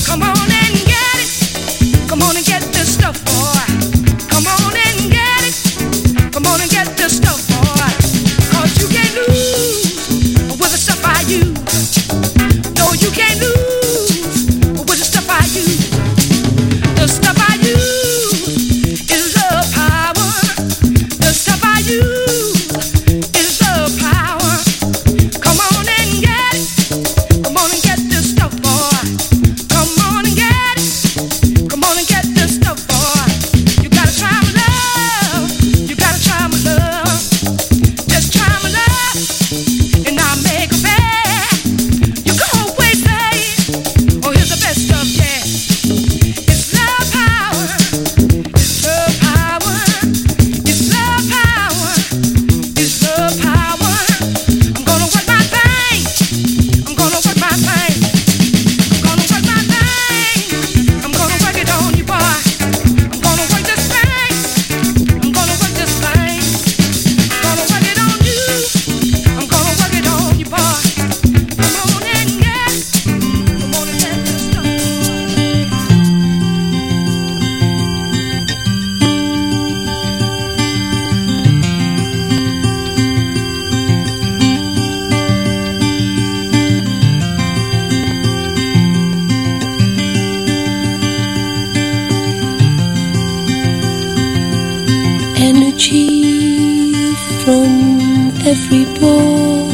energy from every pore.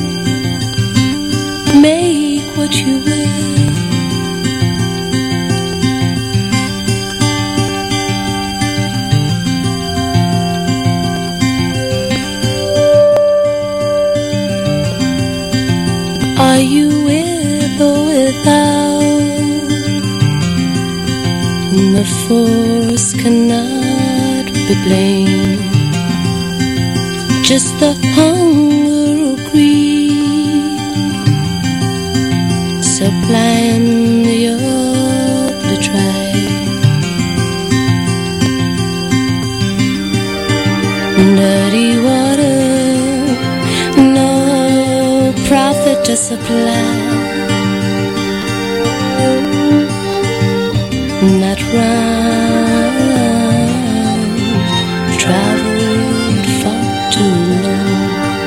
Make what you will. Are you with or without? The force cannot be blamed. Just the hunger or greed supplying your betrayal. Dirty water, no profit to supply. That round traveled far too long.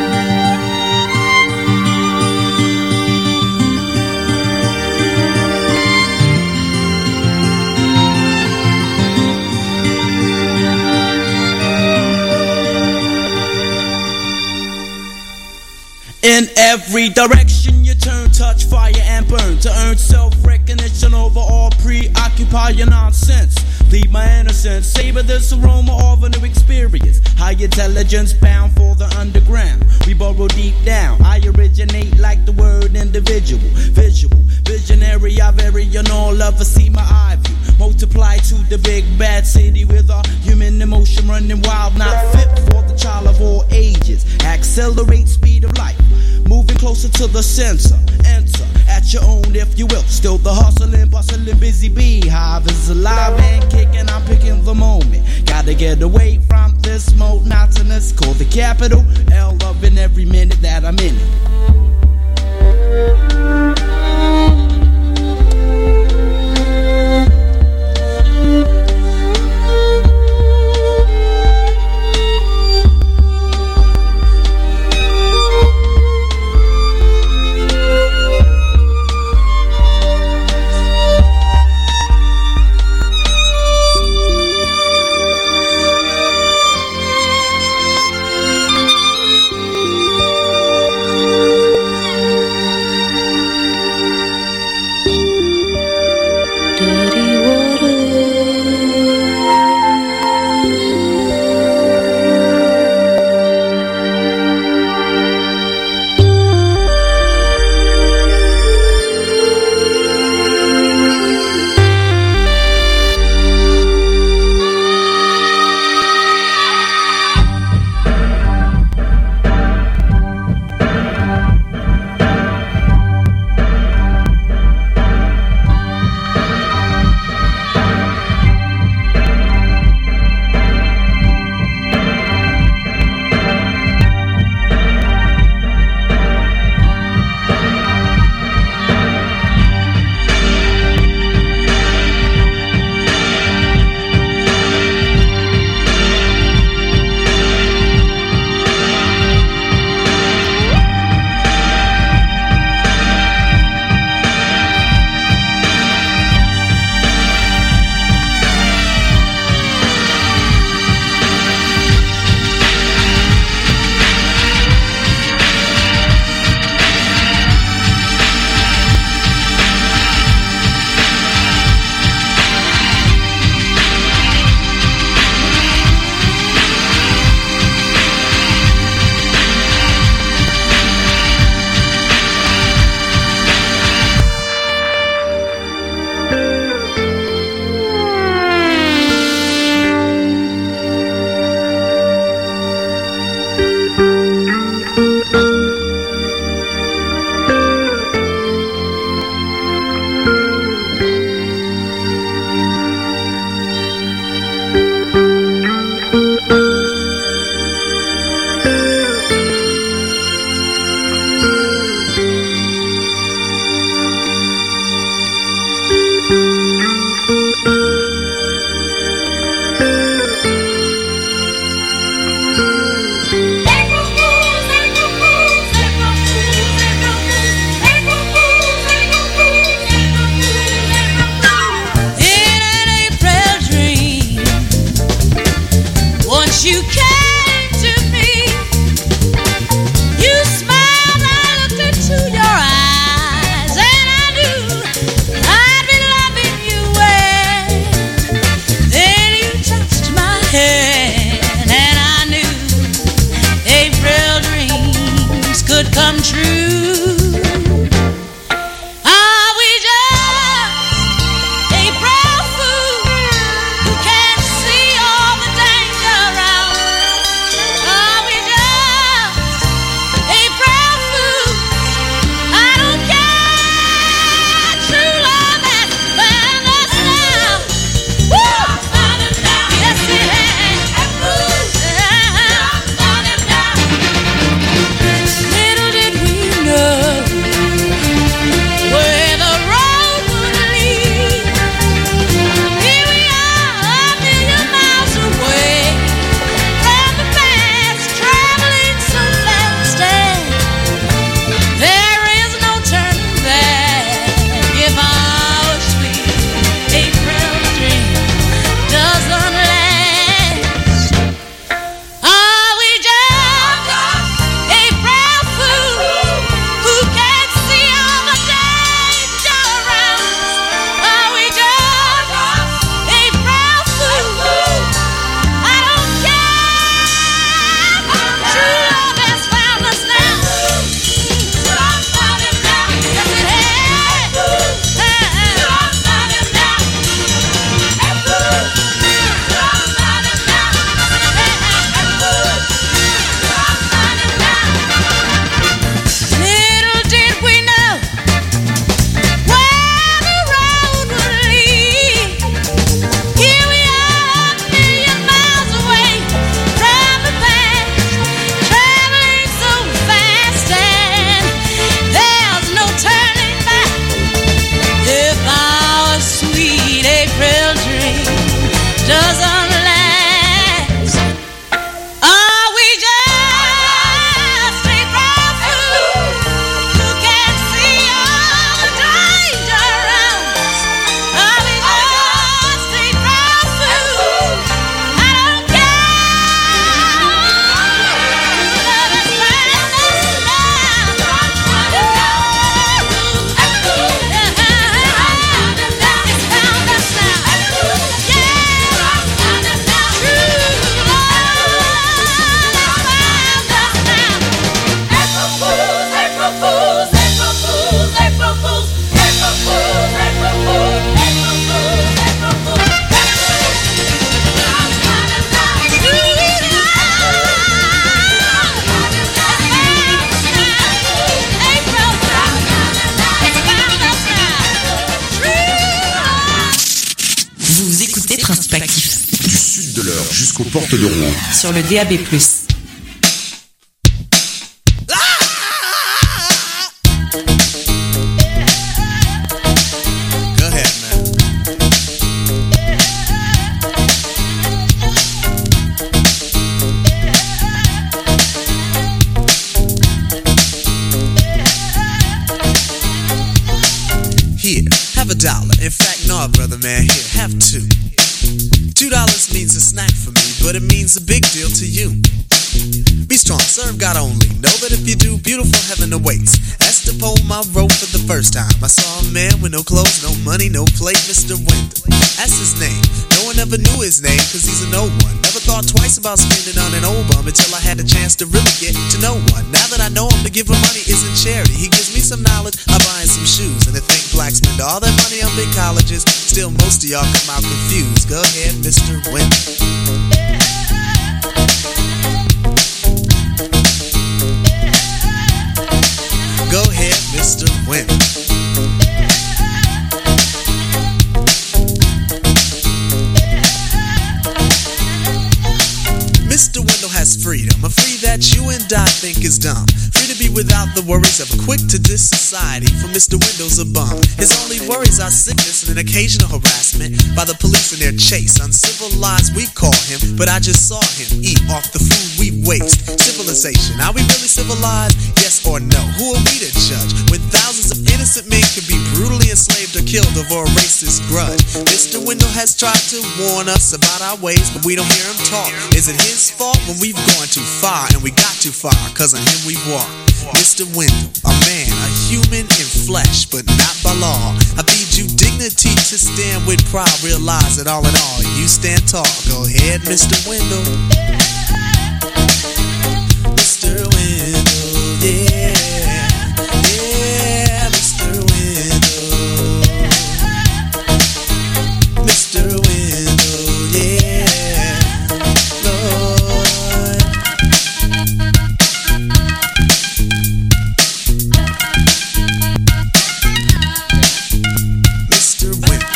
In every direction you turn, touch fire and burn to earn self-recognition over all preoccupying nonsense. Leave my innocence, savor this aroma of a new experience. High intelligence bound for the underground. We burrow deep down. I originate like the word individual. Visual, visionary, I vary in all love. See my eye view. Multiply to the big bad city with a human emotion running wild. Not fit for the child of all ages. Accelerate speed of light. Moving closer to the center. Enter at your own if you will. Still the hustling, bustling, busy beehive is alive and kicking. I'm picking the moment. Gotta get away from this monotonous. Call the capital L, loving every minute that I'm in it. introspectif. Du sud de l'heure jusqu'aux portes de Rouen. Sur le DAB+. In fact, no, brother man, here, have two. $2 means a snack for me, but it means a big deal to you. Be strong, serve God only. Know that if you do, beautiful heaven awaits. That's the poem I wrote for the first time. I saw a man with no clothes, no money, no plate, Mr. Wendell. That's his name. No one ever knew his name, cause he's a no one. Never thought twice about spending on an old bum until I had a chance to really get to know one. Now that I know him, to give him money isn't charity. He gives me some knowledge, I buy him some shoes. And to think blacks spend all their money on big colleges, still most of y'all come out confused. Go ahead, Mr. Wendell. Go ahead, Mr. Wendell. Mr. Wendell has freedom, a free that you and I think is dumb. Free to be without the worries of a quick-to-diss society, for Mr. Wendell's a bum. His only worries are sickness and an occasional harassment by the police in their chase. Uncivilized we call him, but I just saw him eat off the food we waste. Civilization, are we really civilized? Yes or no? Who are we to judge when thousands of innocent men can be brutally enslaved or killed over a racist grudge? Mr. Wendell has tried to warn us about our ways, but we don't hear him talk. Is it his fault when we've gone too far and we got too far? Cause on him we've walked. Mr. Wendell, a man, a human in flesh, but not by law. I feed you dignity to stand with pride. Realize that all in all, you stand tall. Go ahead, Mr. Wendell. Mr. Wendell, yeah. Yeah, Mr. Wendell. Mr. Wendell, yeah. Lord. Mr. Wendell.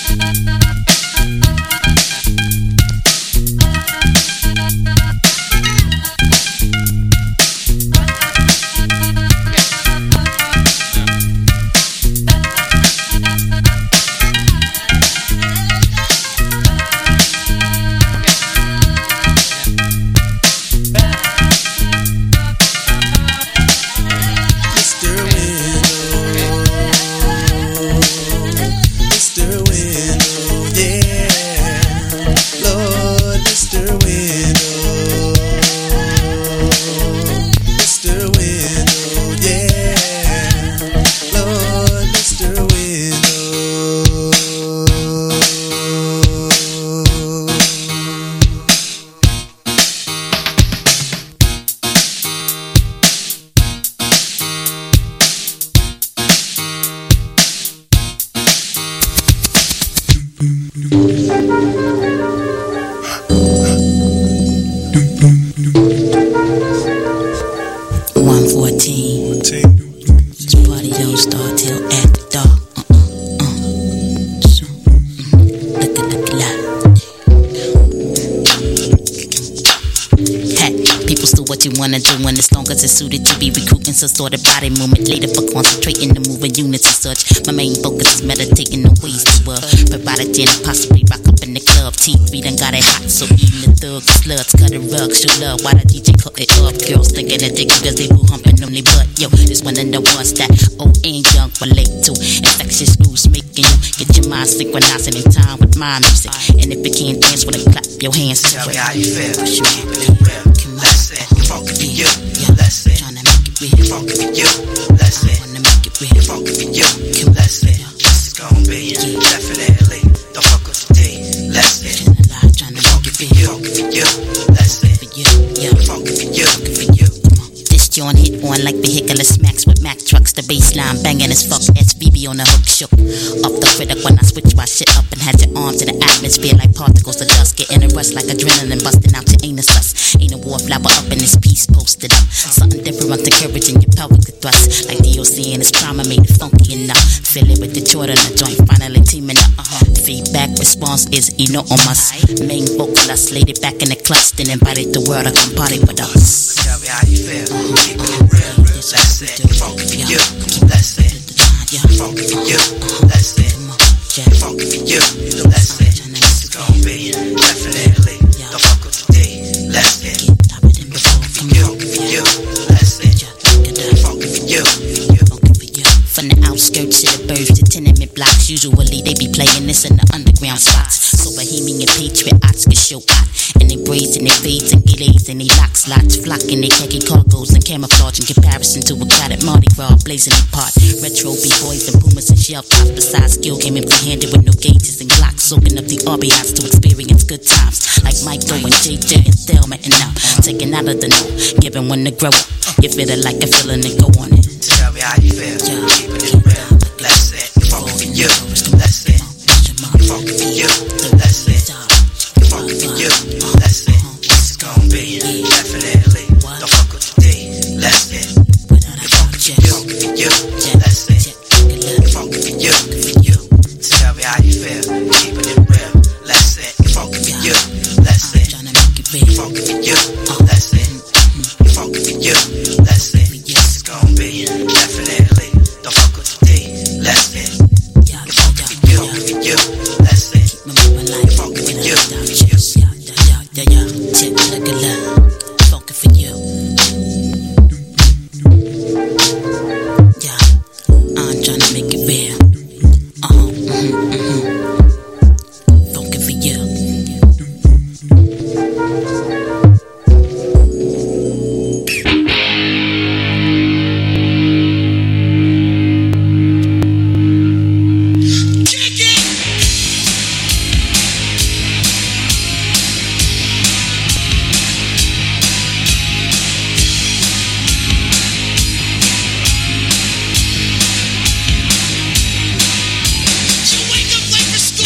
Wanna do when as long as it's suited to be recruiting some sort of body movement later for concentrating the moving units and such. My main focus is meditating on ways to provide a gin and possibly rock up in the club. TV done got it hot, so even the thugs, sluts, cut a rug, show love while the DJ cut it up. Girls thinking that they cause they boo humping on their butt. Yo, this one of the ones that old and young relate to. Infectious grooves making you get your mind synchronizing in time with my music. And if you can't dance with it, clap your hands. Tell me how you feel. Keep it real. Let's say you're funky for you. Let's say trying to make it real. You're funky for you. Let's say wanna make it real. You're funky for you. Let's say this is gonna be definitely the fuck with the D. Let's say trying to make it real. Funky for you. Let's say for you. Yeah, funky for you. for you. This joint hit on like vehicular smacks with Mack trucks. The baseline banging as fuck. SVB on the hook shook. Off the critic when I switch my shit up and had your arms in the atmosphere like particles of dust. Getting a rush like adrenaline busting out your anus sus. Ain't a wallflower up in this piece posted up. Something different encouraging your pelvic to thrust. Like the ocean is trauma made it funky enough. Fill it with the Jordan, the joint finally teaming up. Feedback response is enormous. Main vocalist laid it back in the clutch, then invited the world to come party with us. Tell me how you feel, keeping it real. That's it, funky for you. That's it, funky for you. That's it, funky for you. That's it. It's gonna be definitely the fuck of the day. That's it, funky for you. That's it, funky for you. From the outskirts to the burbs to tenement blocks, usually they be playing this in the underground spots. So bohemian patriots can show out, and they braids and they fades and gillies and they lock slots, flocking they khaki cargoes and camouflage in comparison to a crowded Mardi Gras blazing apart. Retro b-boys and pumas and shell tops. Besides skill came empty-handed with no gauges and glocks, soaking up the RBIs to experience good times like Mike Doe and JJ and Thelma and now taking out of the no, giving one to grow up. You feel it like a feeling and go on it. Tell me how you feel, keeping it real. That's it, funky for you. That's it, funky for you. That's it, funky for you. That's it. It's gonna be definitely the fuck of the day. That's it, funky for you. That's it, funky for you. Tell me how you feel, keeping it real. That's it, funky for you. That's it, funky for you. That's it, funky for you. That's it. It's gonna be definitely the fuck of the day. That's it, funky for you. That's it, funky for you. Check like a love, funky for you. Yeah, I'm trying to make it real. Funky for you. So wake up like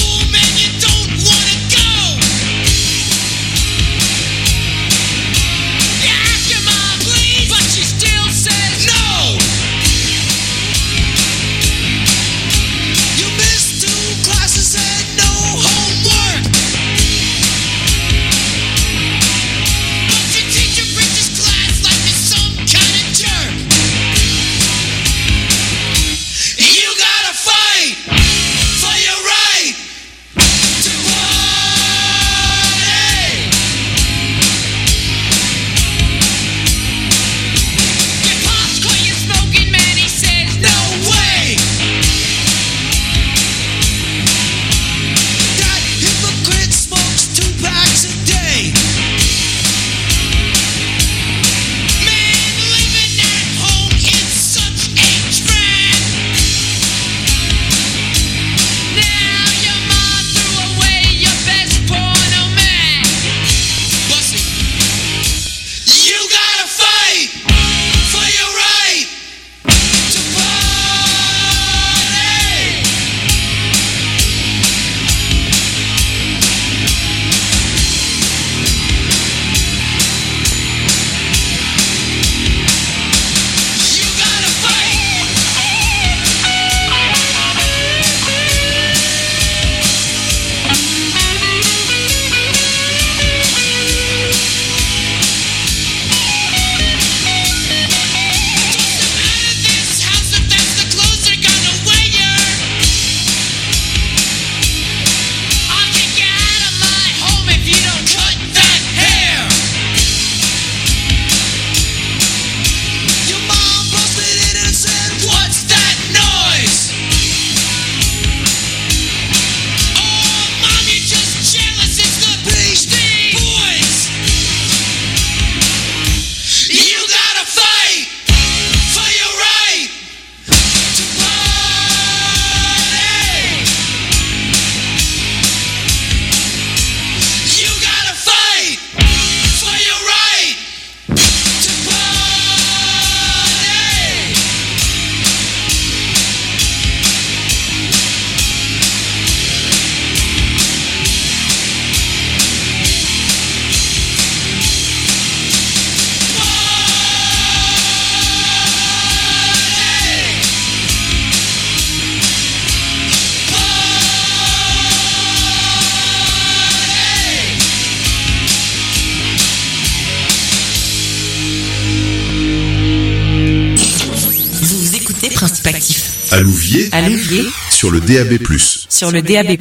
À Louviers, sur le DAB+. Sur le DAB+.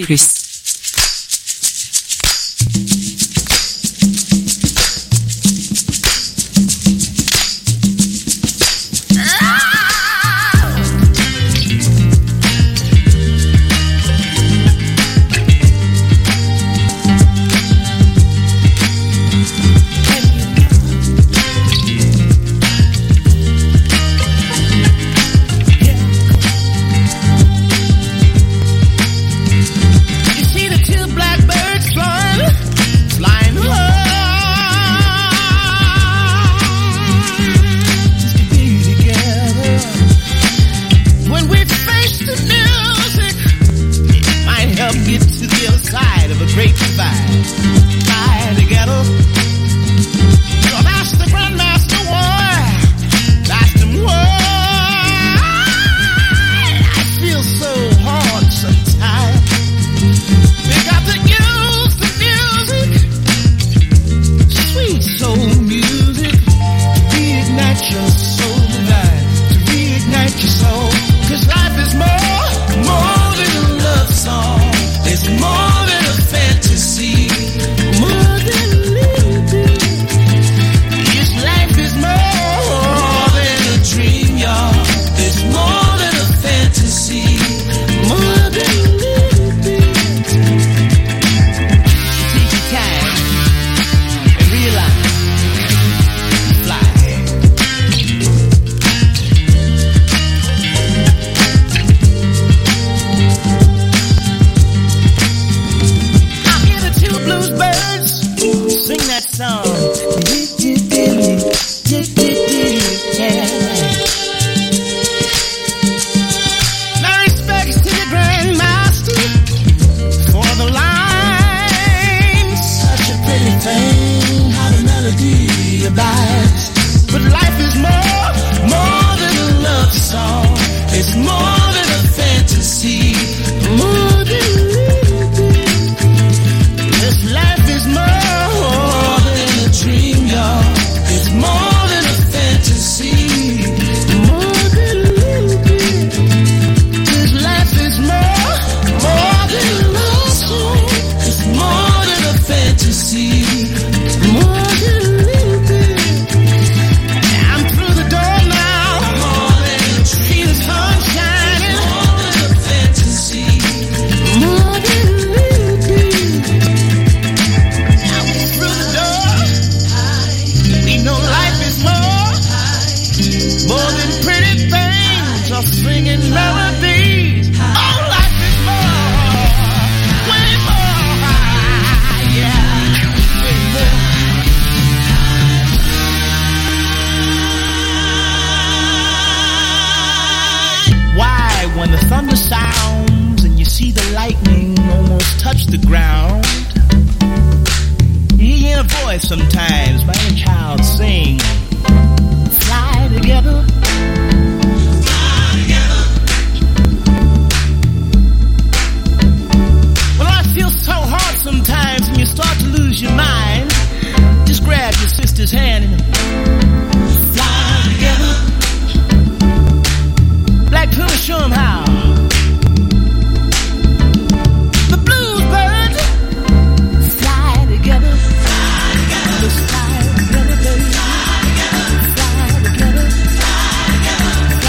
Sometimes by a child sing, fly together. Well, I feel so hard sometimes when you start to lose your mind. Just grab your sister's hand and fly together. Black Puma, show 'em how. The bluebirds fly together. Fly together, baby. Fly together.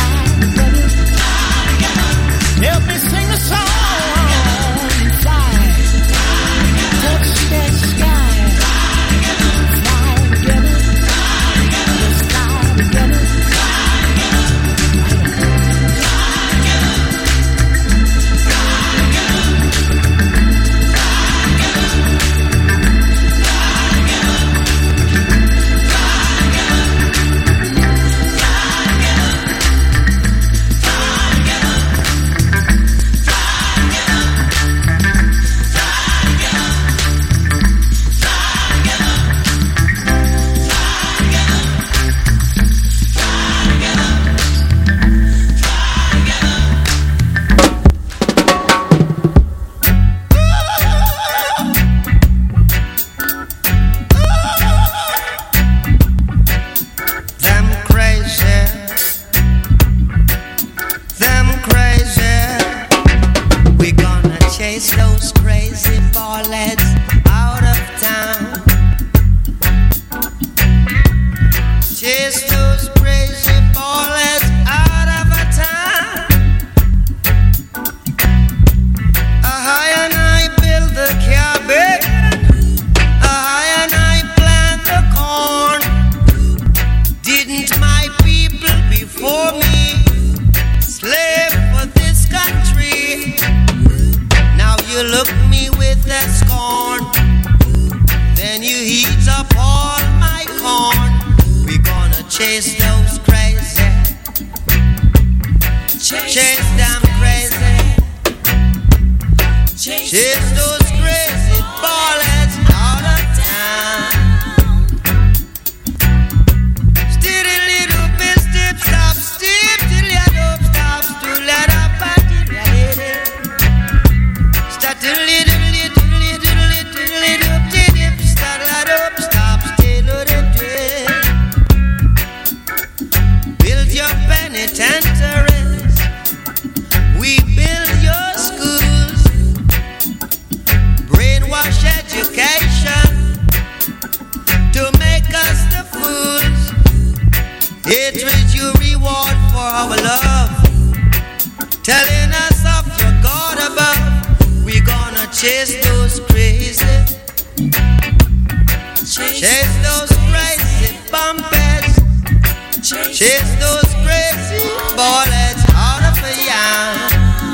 crazy ballheads out of town. Chase those crazy ballheads out of a town. And I build the cabin. And I plant the corn. Didn't my people before me slave for this country? Now you look me with that scorn. Then you heat up all my corn. We're gonna chase those crazy. Chase them crazy. Chase those crazy ballheads out of town. Steady little bit, step, stop, step, till you don't stop, to let up, start to little, start let up, stop, still, build your penitentiaries, we build your schools, brainwash education to make us the fools. Hatred you reward for our love, telling us of your God above. We're gonna chase those crazy, chase those crazy bumpers, chase those crazy ballheads out of a yard.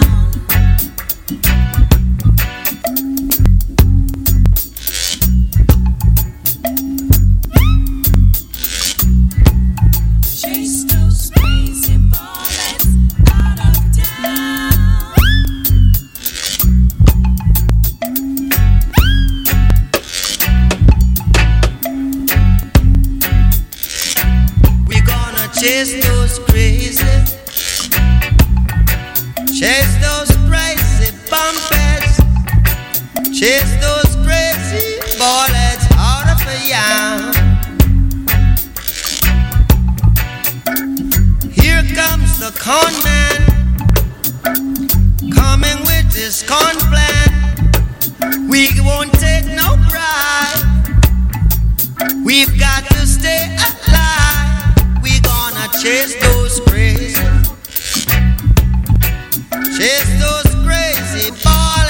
Chase those crazy ballheads out of town. We're gonna chase those crazy, chase those crazy bumpers, chase those crazy ballheads out of a yard. Here comes the con man, coming with his con plan. We won't take no bribe. We've got to stay alive. We're gonna chase those crazy, chase those crazy ballheads.